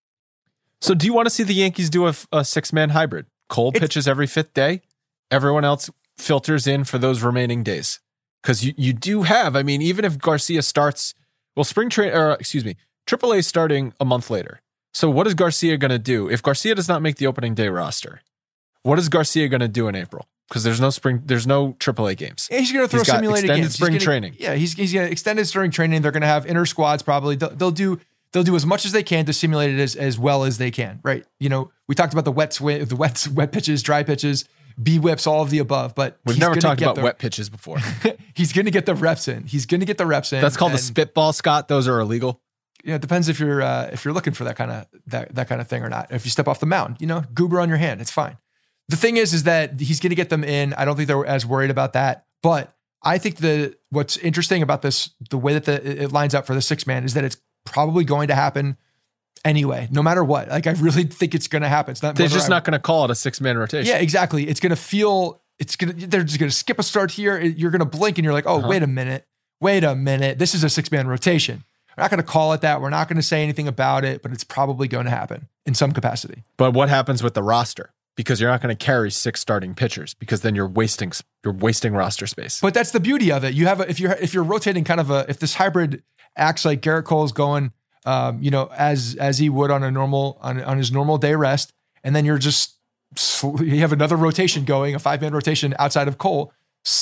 B: So do you want to see the Yankees do a, a six-man hybrid? Cole it's, pitches every fifth day. Everyone else filters in for those remaining days. Because you, you do have, I mean, even if Garcia starts, well, spring train, or excuse me, triple A starting a month later. So what is Garcia going to do? If Garcia does not make the opening day roster, what is Garcia going to do in April? Because there's no spring, there's no triple A games.
D: Yeah, he's going to throw
B: he's got
D: simulated
B: extended
D: games.
B: spring
D: gonna,
B: training.
D: Yeah, he's he's going to extended spring training. They're going to have inter squads probably. They'll, they'll do they'll do as much as they can to simulate it as, as well as they can. Right? You know, we talked about the wet swing, the wet wet pitches, dry pitches, B whips, all of the above. But
B: we've never talked about the, wet pitches before.
D: He's going to get the reps in. He's going to get the reps in.
B: That's called a spitball, Scott. Those are illegal.
D: Yeah, it depends if you're uh, if you're looking for that kind of that that kind of thing or not. If you step off the mound, you know, goober on your hand, it's fine. The thing is, is that he's going to get them in. I don't think they're as worried about that. But I think the what's interesting about this, the way that the, it lines up for the six man, is that it's probably going to happen anyway, no matter what. Like I really think it's going to happen. It's not.
B: They're just
D: I,
B: not going to call it a six man rotation.
D: Yeah, exactly. It's going to feel. It's going to. They're just going to skip a start here. You're going to blink and you're like, oh, uh-huh. wait a minute, wait a minute. This is a six man rotation. We're not going to call it that. We're not going to say anything about it, but it's probably going to happen in some capacity.
B: But what happens with the roster? Because you're not going to carry six starting pitchers, because then you're wasting you're wasting roster space.
D: But that's the beauty of it. You have a, if you're if you're rotating kind of a if this hybrid acts like Garrett Cole's going, um, you know, as as he would on a normal on on his normal day rest, and then you're just you have another rotation going, a five man rotation outside of Cole.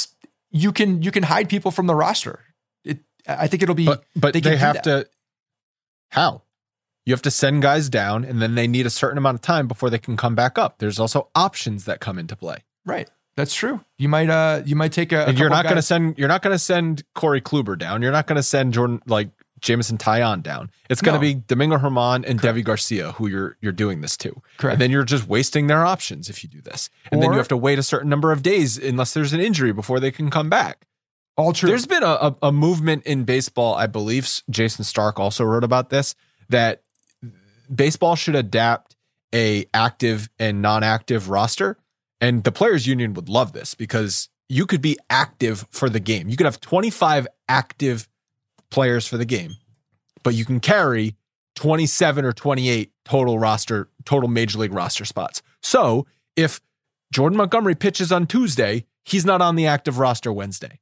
D: You can you can hide people from the roster. It I think it'll be.
B: But, but they, they have
D: that.
B: to. How? You have to send guys down, and then they need a certain amount of time before they can come back up. There's also options that come into play.
D: Right, that's true. You might, uh, you might take a.
B: And
D: a
B: you're not
D: guys-
B: going to send. You're not going to send Corey Kluber down. You're not going to send Jordan like Jameson Taillon down. It's going to
D: No.
B: be Domingo Germán and Devi Garcia who you're you're doing this to.
D: Correct.
B: And then you're just wasting their options if you do this. And
D: Or-
B: then you have to wait a certain number of days unless there's an injury before they can come back.
D: All true.
B: There's been a, a, a movement in baseball, I believe Jason Stark also wrote about this, that baseball should adapt a active and non-active roster. And the players union would love this because you could be active for the game. You could have twenty-five active players for the game, but you can carry twenty-seven or twenty-eight total roster, total major league roster spots. So if Jordan Montgomery pitches on Tuesday, he's not on the active roster Wednesday.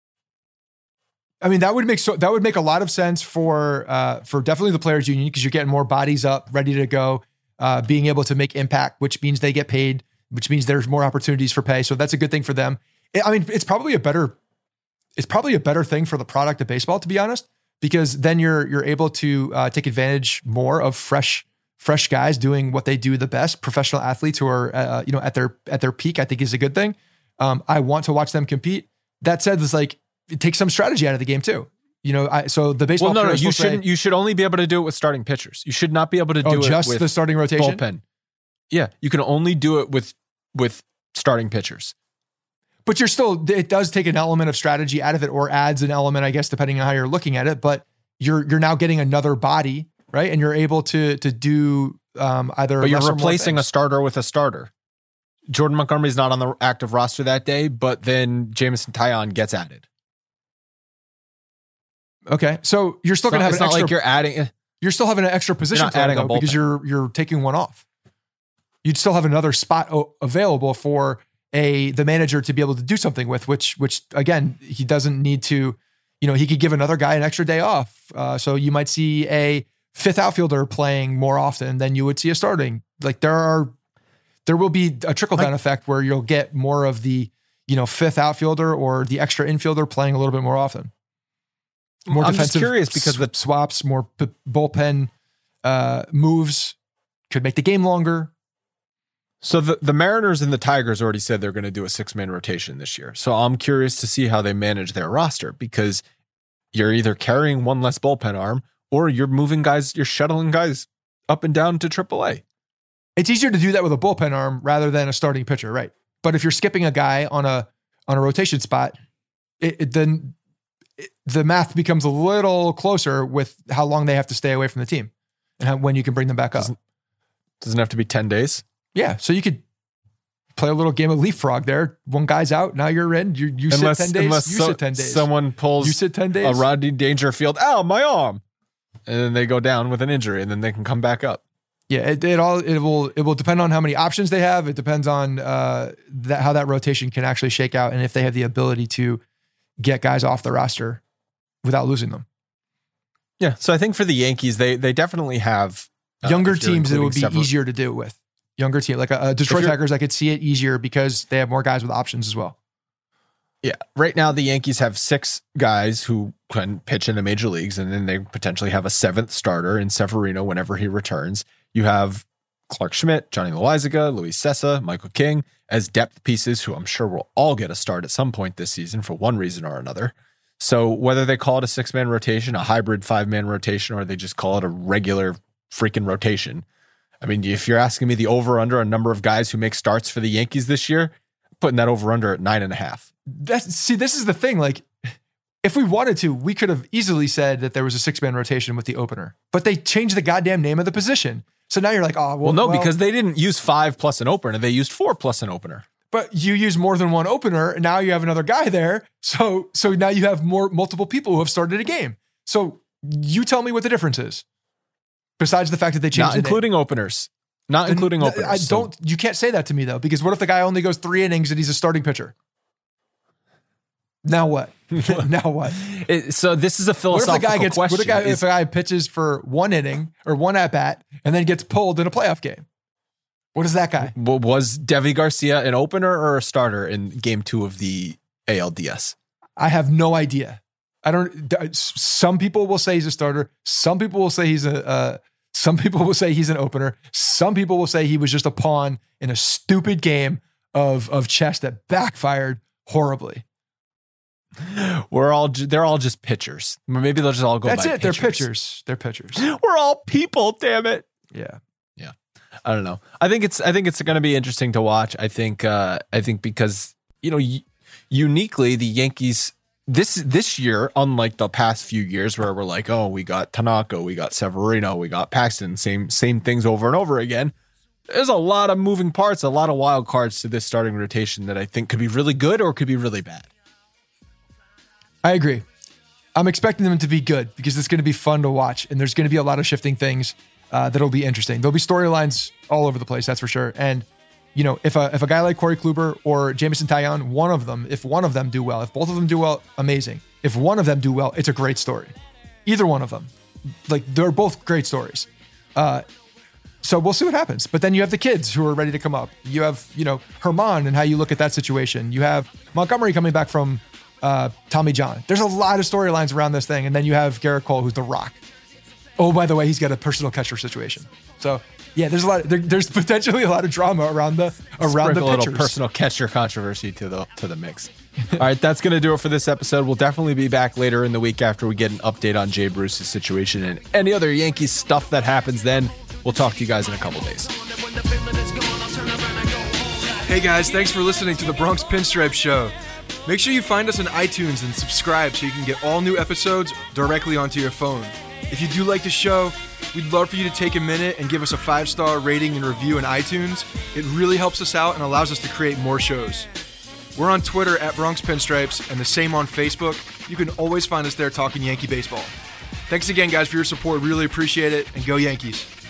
D: I mean, that would make so that would make a lot of sense for uh, for definitely the players union, because you're getting more bodies up, ready to go, uh, being able to make impact, which means they get paid, which means there's more opportunities for pay. So that's a good thing for them. I mean, it's probably a better it's probably a better thing for the product of baseball, to be honest, because then you're you're able to uh, take advantage more of fresh fresh guys doing what they do the best. Professional athletes who are uh, you know at their at their peak, I think is a good thing. Um, I want to watch them compete. That said, it's like it takes some strategy out of the game too. You know, I, so the baseball.
B: Well, no, no, you
D: say,
B: shouldn't. You should only be able to do it with starting pitchers. You should not be able to do
D: oh,
B: it
D: just
B: with
D: the starting rotation.
B: bullpen. Yeah, you can only do it with with starting pitchers.
D: but you're still, it does take an element of strategy out of it, or adds an element, I guess, depending on how you're looking at it. But you're you're now getting another body, right? And you're able to to do um, either.
B: But you're replacing a starter with a starter. Jordan Montgomery's not on the active roster that day, but then Jameson Taillon gets added.
D: Okay, so you're still
B: It's
D: going to
B: not,
D: have
B: it's
D: an
B: not
D: extra.
B: like you're adding.
D: You're still having an extra position
B: not
D: for him,
B: adding a
D: though, because
B: bullpen.
D: you're you're taking one off. You'd still have another spot o- available for a the manager to be able to do something with, which which again he doesn't need to. You know, he could give another guy an extra day off. Uh, so you might see a fifth outfielder playing more often than you would see a starting. Like there are, there will be a trickle down like, effect where you'll get more of the, you know, fifth outfielder or the extra infielder playing a little bit more often. More
B: I'm
D: defensive
B: just curious because the
D: swaps, more p- bullpen uh, moves could make the game longer.
B: So the, the Mariners and the Tigers already said they're going to do a six-man rotation this year. So I'm curious to see how they manage their roster, because you're either carrying one less bullpen arm or you're moving guys, you're shuttling guys up and down to triple A.
D: It's easier to do that with a bullpen arm rather than a starting pitcher, right? But if you're skipping a guy on a on a rotation spot, it, it then it, the math becomes a little closer with how long they have to stay away from the team and how, when you can bring them back up.
B: Doesn't, doesn't have to be ten days.
D: Yeah, so you could play a little game of leapfrog there. One guy's out, now you're in. You you
B: unless,
D: sit ten days.
B: Unless
D: you
B: so,
D: sit ten days.
B: Someone pulls
D: you sit ten days.
B: a Rodney Dangerfield. Ow, my arm, and then they go down with an injury, and then they can come back up.
D: Yeah, it, it all it will it will depend on how many options they have. It depends on uh, that how that rotation can actually shake out, and if they have the ability to get guys off the roster without losing them.
B: Yeah, so I think for the Yankees, they they definitely have
D: uh, younger teams. It would be
B: several,
D: easier to do it with. Younger team, like a, a Detroit Tigers, I could see it easier because they have more guys with options as well.
B: Yeah. Right now, the Yankees have six guys who can pitch in the major leagues, and then they potentially have a seventh starter in Severino whenever he returns. You have Clark Schmidt, Johnny Loizaga, Luis Sessa, Michael King as depth pieces who I'm sure will all get a start at some point this season for one reason or another. So whether they call it a six-man rotation, a hybrid five-man rotation, or they just call it a regular freaking rotation, I mean, if you're asking me the over-under a number of guys who make starts for the Yankees this year, putting that over-under at nine and a half.
D: That's, see, this is the thing. Like, if we wanted to, we could have easily said that there was a six-man rotation with the opener, but they changed the goddamn name of the position. So now you're like, oh, well,
B: well no,
D: well,
B: because they didn't use five plus an opener. They used four plus an opener.
D: But you use more than one opener, and now you have another guy there. So, so now you have more multiple people who have started a game. So you tell me what the difference is. Besides the fact that they changed
B: Not
D: the
B: including
D: name.
B: openers. Not then, including openers.
D: I don't, so. You can't say that to me though, because what if the guy only goes three innings and he's a starting pitcher? Now what? now what?
B: It, so this is a philosophical
D: what if the guy gets,
B: question.
D: What if, guy,
B: is,
D: if a guy pitches for one inning or one at bat and then gets pulled in a playoff game? What is that guy?
B: Was Devi Garcia an opener or a starter in game two of the A L D S?
D: I have no idea. I don't, some people will say he's a starter. Some people will say he's a, uh, some people will say he's an opener. Some people will say he was just a pawn in a stupid game of, of chess that backfired horribly.
B: We're all, they're all just pitchers. Maybe they'll just all go
D: That's
B: by
D: it.
B: pitchers.
D: They're pitchers. They're pitchers.
B: We're all people, damn it.
D: Yeah.
B: Yeah. I don't know. I think it's, I think it's going to be interesting to watch. I think, uh, I think because, you know, y- uniquely the Yankees, This this year, unlike the past few years where we're like, oh, we got Tanaka, we got Severino, we got Paxton, same same things over and over again. There's a lot of moving parts, a lot of wild cards to this starting rotation that I think could be really good or could be really bad.
D: I agree. I'm expecting them to be good because it's going to be fun to watch, and there's going to be a lot of shifting things uh, that'll be interesting. There'll be storylines all over the place, that's for sure. And you know, if a if a guy like Corey Kluber or Jameson Taillon, one of them, if one of them do well, if both of them do well, amazing. If one of them do well, it's a great story. Either one of them, like they're both great stories. Uh, so we'll see what happens. But then you have the kids who are ready to come up. You have, you know, Herman and how you look at that situation. You have Montgomery coming back from uh, Tommy John. There's a lot of storylines around this thing. And then you have Garrett Cole, who's the Rock. Oh, by the way, he's got a personal catcher situation. So yeah, there's a lot. Of, there, there's potentially a lot of drama around the around
B: Sprinkle
D: the
B: pitchers. A little personal catcher controversy to the to the mix. All right, that's going to do it for this episode. We'll definitely be back later in the week after we get an update on Jay Bruce's situation and any other Yankees stuff that happens. Then we'll talk to you guys in a couple days.
C: Hey guys, thanks for listening to the Bronx Pinstripe Show. Make sure you find us on iTunes and subscribe so you can get all new episodes directly onto your phone. If you do like the show, we'd love for you to take a minute and give us a five-star rating and review in iTunes. It really helps us out and allows us to create more shows. We're on Twitter at Bronx Pinstripes and the same on Facebook. You can always find us there talking Yankee baseball. Thanks again, guys, for your support. Really appreciate it, and go Yankees.